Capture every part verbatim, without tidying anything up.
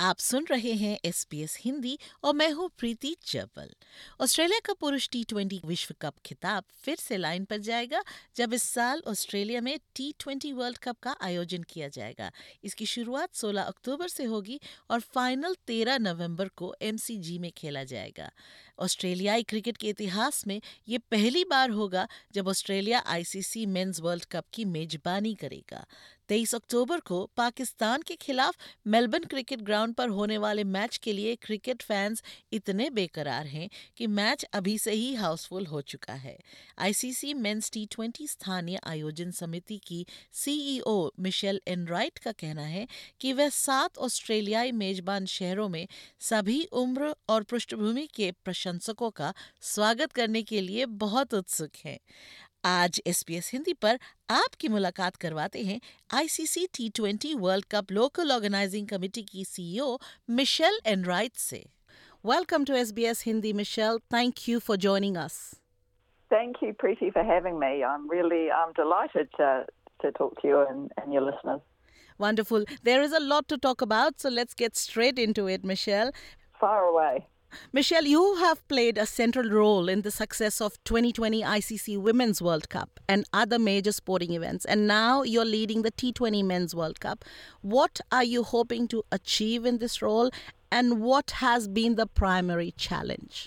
आप सुन रहे हैं एस बी एस हिंदी और मैं हूं प्रीति जब्बल। ऑस्ट्रेलिया का पुरुष टी ट्वेंटी विश्व कप खिताब फिर से लाइन पर जाएगा जब इस साल ऑस्ट्रेलिया में टी ट्वेंटी वर्ल्ड कप का आयोजन किया जाएगा। इसकी शुरुआत सोलह अक्टूबर से होगी और फाइनल तेरह नवंबर को एम सी जी में खेला जाएगा। ऑस्ट्रेलियाई क्रिकेट के इतिहास में ये पहली बार होगा जब Australia I C C men's world cup की मेजबानी करेगा। तेईस अक्टूबर को पाकिस्तान के खिलाफ मेलबर्न क्रिकेट ग्राउंड पर होने वाले मैच के लिए क्रिकेट फैंस इतने बेकरार हैं कि मैच अभी से ही हाउसफुल हो चुका है। I C C men's T twenty स्थानीय आयोजन समिति की C E O Michelle Enright का कहना है कि वह सात ऑस्ट्रेलियाई मेजबान शहरों में सभी उम्र और पृष्ठभूमि के प्रशंसकों का स्वागत करने के लिए बहुत उत्सुक हैं। आज एस बी एस हिंदी पर आपकी मुलाकात करवाते हैं I C C T twenty world cup local organising committee की C E O Michelle Enright से। Welcome to S B S Hindi, Michelle. Thank you for joining us. Thank you, Preeti, for having me. I'm really I'm delighted to, to talk to you and, and your listeners. Wonderful. There is a lot to talk about, so let's get straight into it, Michelle. Far away. Michelle, you have played a central role in the success of twenty twenty I C C Women's World Cup and other major sporting events, and now you're leading the T twenty Men's World Cup. What are you hoping to achieve in this role, and what has been the primary challenge?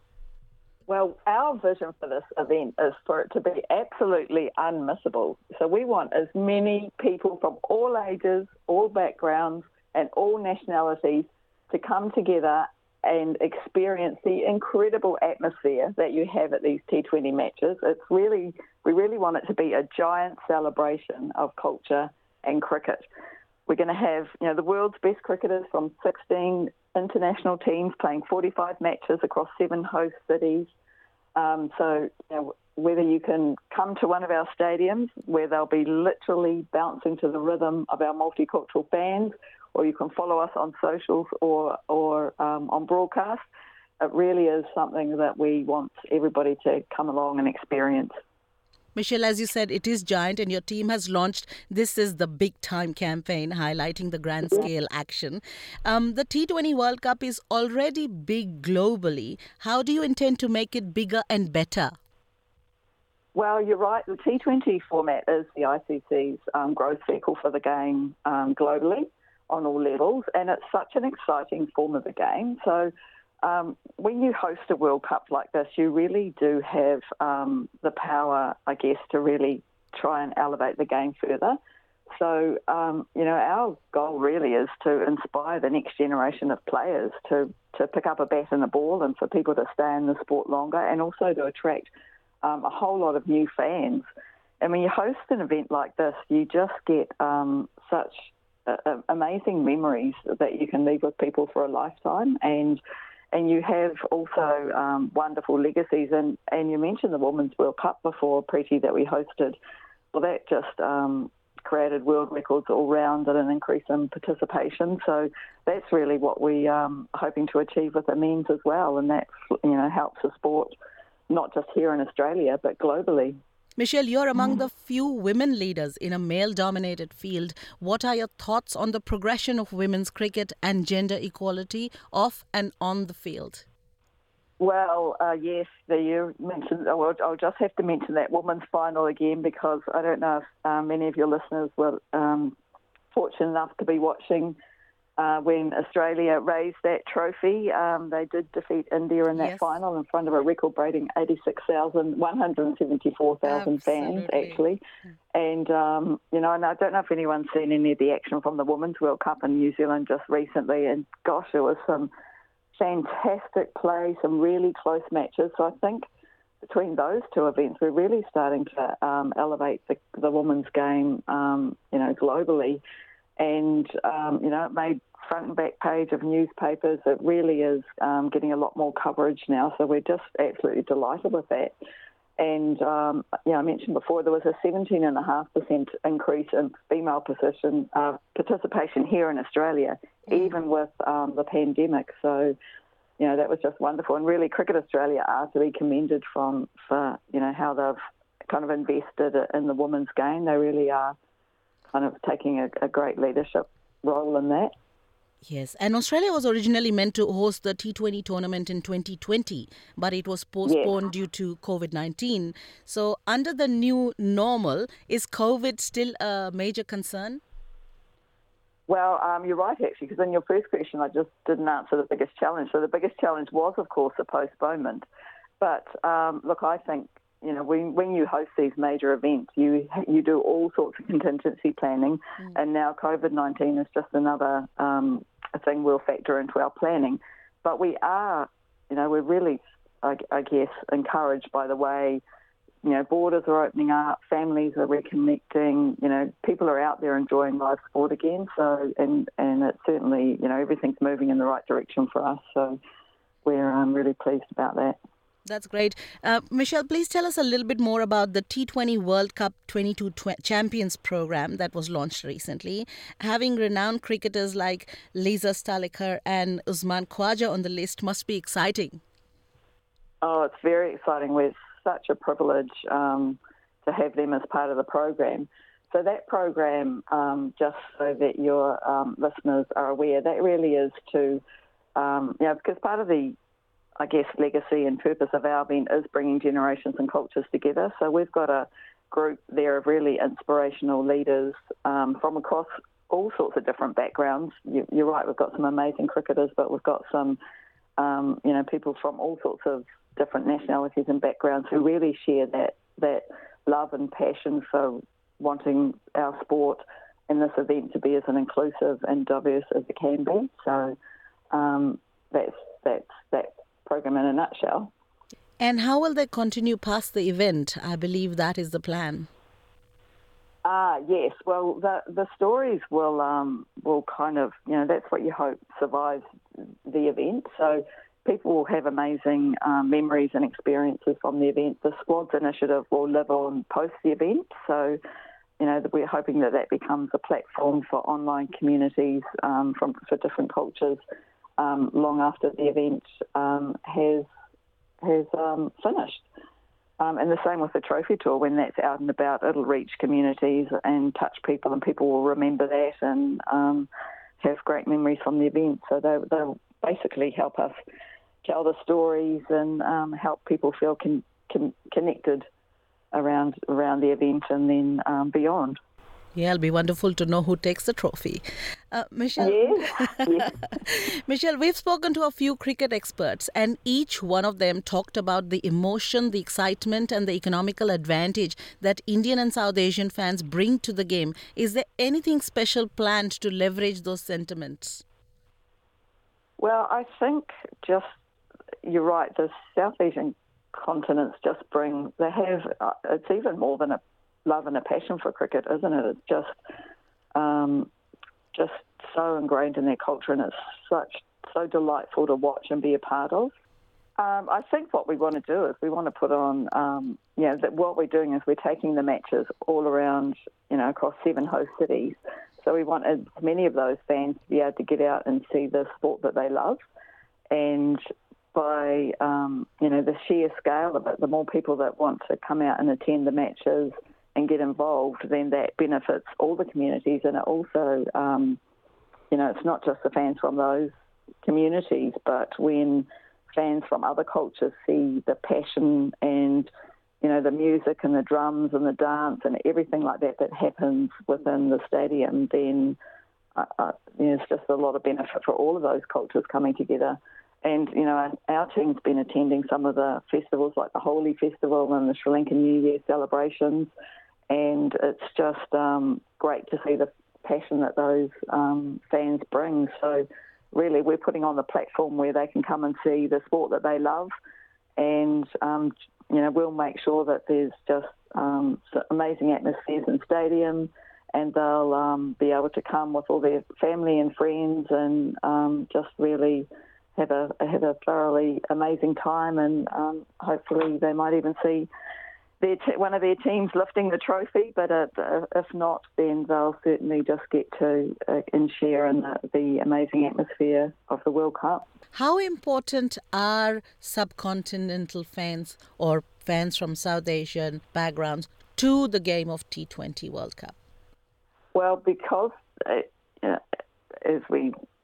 Well, our vision for this event is for it to be absolutely unmissable. So we want as many people from all ages, all backgrounds, and all nationalities to come together and experience the incredible atmosphere that you have at these T twenty matches. It's really, we really want it to be a giant celebration of culture and cricket. We're going to have, you know, the world's best cricketers from sixteen international teams playing forty-five matches across seven host cities. Um, so, you know, whether you can come to one of our stadiums where they'll be literally bouncing to the rhythm of our multicultural fans, or you can follow us on socials or or um, on broadcast. It really is something that we want everybody to come along and experience. Michelle, as you said, it is giant, and your team has launched This Is the Big Time campaign, highlighting the grand scale action. Um, the T twenty World Cup is already big globally. How do you intend to make it bigger and better? Well, you're right. The T twenty format is the I C C's um, growth vehicle for the game um, globally on all levels, and it's such an exciting form of the game. So um, when you host a World Cup like this, you really do have um, the power, I guess, to really try and elevate the game further. So, um, you know, our goal really is to inspire the next generation of players to, to pick up a bat and a ball, and for people to stay in the sport longer, and also to attract um, a whole lot of new fans. And when you host an event like this, you just get um, such uh, amazing memories that you can leave with people for a lifetime, and and you have also um, wonderful legacies. And, and you mentioned the Women's World Cup before, Preeti, that we hosted. Well, that just um, created world records all round and an increase in participation. So that's really what we um hoping to achieve with the men's as well, and that, you know, helps the sport not just here in Australia but globally. Michelle, you're among the few women leaders in a male-dominated field. What are your thoughts on the progression of women's cricket and gender equality off and on the field? Well, uh, yes, the, you mentioned, I'll, I'll just have to mention that women's final again, because I don't know if uh, many of your listeners were um, fortunate enough to be watching uh, when Australia raised that trophy. Um, they did defeat India in that Yes. final in front of a record-breaking eighty-six thousand, one hundred seventy-four thousand fans, Absolutely. actually. And, um, you know, and I don't know if anyone's seen any of the action from the Women's World Cup in New Zealand just recently, and gosh, there was some fantastic play, some really close matches. So I think between those two events, we're really starting to um, elevate the, the women's game, um, you know, globally. And, um, you know, it made front and back page of newspapers. It really is um, getting a lot more coverage now. So we're just absolutely delighted with that. And, um, you know, I mentioned before there was a seventeen point five percent increase in female position, uh, participation here in Australia, mm. even with um, the pandemic. So, you know, that was just wonderful. And really, Cricket Australia are to be commended from, for, you know, how they've kind of invested in the women's game. They really are kind of taking a, a great leadership role in that. Yes, and Australia was originally meant to host the T twenty tournament in twenty twenty, but it was Yes. postponed due to COVID nineteen. So, under the new normal, is COVID still a major concern? Well, um, you're right, actually, because in your first question, I just didn't answer the biggest challenge. So the biggest challenge was, of course, the postponement. But um, look, I think, you know, when, when you host these major events, you you do all sorts of contingency planning, mm. and now COVID nineteen is just another um, thing we'll factor into our planning. But we are, you know, we're really, I, I guess, encouraged by the way, you know, borders are opening up, families are reconnecting, you know, people are out there enjoying live sport again. So, and, and it's certainly, you know, everything's moving in the right direction for us. So we're um, really pleased about that. That's great. Uh, Michelle, please tell us a little bit more about the T twenty World Cup twenty-two tw- Champions program that was launched recently. Having renowned cricketers like Lisa Sthalekar and Usman Khawaja on the list must be exciting. Oh, it's very exciting. We're such a privilege um, to have them as part of the program. So that program, um, just so that your um, listeners are aware, that really is to, um, you know, because part of the, I guess, legacy and purpose of our event is bringing generations and cultures together. So we've got a group there of really inspirational leaders um, from across all sorts of different backgrounds. You, you're right, we've got some amazing cricketers, but we've got some, um, you know, people from all sorts of different nationalities and backgrounds who really share that that love and passion for wanting our sport and this event to be as inclusive and diverse as it can be. So um, that's that's that program in a nutshell. And how will they continue past the event? I believe that is the plan. Ah, yes. Well, the the stories will um, will kind of, you know, that's what you hope survives the event. So people will have amazing um, memories and experiences from the event. The Squads initiative will live on post the event. So, you know, we're hoping that that becomes a platform for online communities um, from for different cultures um, long after the event um, has has um, finished. Um, and the same with the trophy tour. When that's out and about, it'll reach communities and touch people, and people will remember that and um, have great memories from the event. So they, they'll basically help us tell the stories and um, help people feel con- con- connected around around the event and then um, beyond. Yeah, it'll be wonderful to know who takes the trophy. Uh, Michelle, yes. yes. Michelle, we've spoken to a few cricket experts, and each one of them talked about the emotion, the excitement, and the economical advantage that Indian and South Asian fans bring to the game. Is there anything special planned to leverage those sentiments? Well, I think just, you're right, the South Asian continents just bring, they have, uh, it's even more than a love and a passion for cricket, isn't it? It's just um, just so ingrained in their culture, and it's such so delightful to watch and be a part of. Um, I think what we want to do is we want to put on, um, you know, that what we're doing is we're taking the matches all around, you know, across seven host cities. So we want as many of those fans to be able to get out and see the sport that they love, and by um, you know, the sheer scale of it, the more people that want to come out and attend the matches and get involved, then that benefits all the communities. And it also, um, you know, it's not just the fans from those communities, but when fans from other cultures see the passion and, you know, the music and the drums and the dance and everything like that that happens within the stadium, then uh, uh, there's just a lot of benefit for all of those cultures coming together. And, you know, our team's been attending some of the festivals like the Holi Festival and the Sri Lankan New Year celebrations, and it's just um, great to see the passion that those um, fans bring. So really we're putting on the platform where they can come and see the sport that they love, and, um, you know, we'll make sure that there's just um, amazing atmospheres in stadium, and they'll um, be able to come with all their family and friends and um, just really have a have a thoroughly amazing time, and um, hopefully they might even see their t- one of their teams lifting the trophy. But uh, if not, then they'll certainly just get to uh, and share in the, the amazing atmosphere of the World Cup. How important are subcontinental fans or fans from South Asian backgrounds to the game of T twenty World Cup? Well, because uh, as we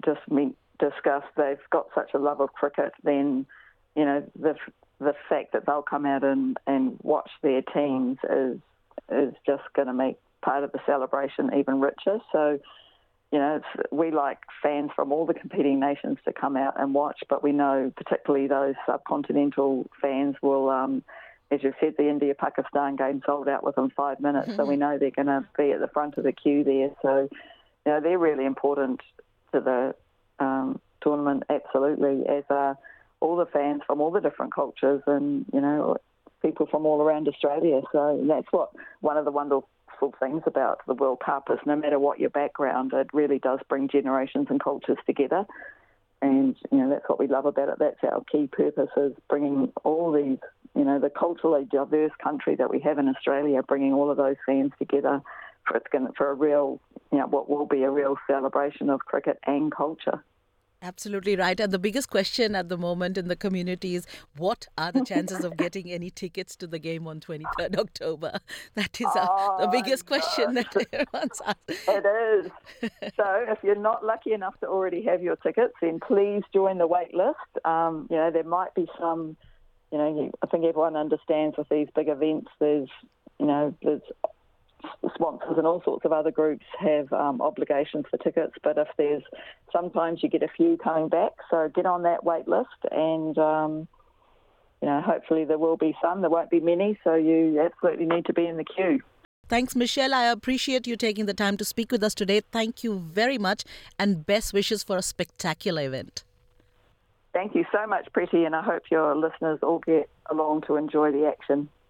just me discussed, they've got such a love of cricket, then, you know, the the fact that they'll come out and, and watch their teams is is just going to make part of the celebration even richer. So, you know, it's, we like fans from all the competing nations to come out and watch, but we know particularly those subcontinental fans will, um, as you said, the India-Pakistan game sold out within five minutes, mm-hmm. so we know they're going to be at the front of the queue there. So, you know, they're really important to the um, tournament, absolutely, as are all the fans from all the different cultures and, you know, people from all around Australia. So that's what one of the wonderful things about the World Cup is, no matter what your background, it really does bring generations and cultures together. And, you know, that's what we love about it. That's our key purpose, is bringing all these, you know, the culturally diverse country that we have in Australia, bringing all of those fans together for, it's going to, for a real, you know, what will be a real celebration of cricket and culture. Absolutely right. And the biggest question at the moment in the community is, what are the chances of getting any tickets to the game on twenty-third October? That is oh, a, the biggest question that everyone's asked. It is. So if you're not lucky enough to already have your tickets, then please join the wait list. Um, you know, there might be some, you know, I think everyone understands with these big events, there's, you know, there's sponsors and all sorts of other groups have um, obligations for tickets, but if there's, sometimes you get a few coming back, so get on that wait list, and um, you know, hopefully there will be some. There won't be many, so you absolutely need to be in the queue. Thanks, Michelle. I appreciate you taking the time to speak with us today. Thank you very much, and best wishes for a spectacular event. Thank you so much, Pretty, and I hope your listeners all get along to enjoy the action.